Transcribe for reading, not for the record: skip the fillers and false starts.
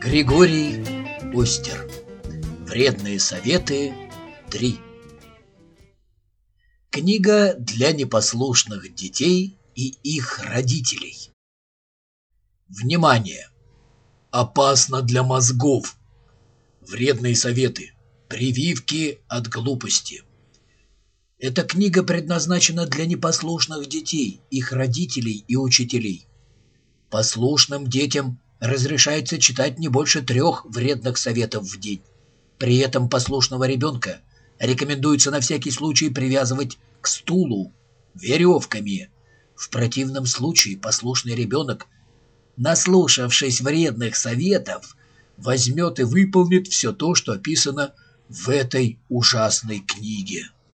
Григорий Остер. Вредные советы 3. Книга для непослушных детей и их родителей. Внимание! Опасно для мозгов. Вредные советы. Прививки от глупости. Эта книга предназначена для непослушных детей, их родителей и учителей. Послушным детям разрешается читать не больше 3 вредных советов в день. При этом послушного ребенка рекомендуется на всякий случай привязывать к стулу веревками. В противном случае послушный ребенок, наслушавшись вредных советов, возьмет и выполнит все то, что описано в этой ужасной книге.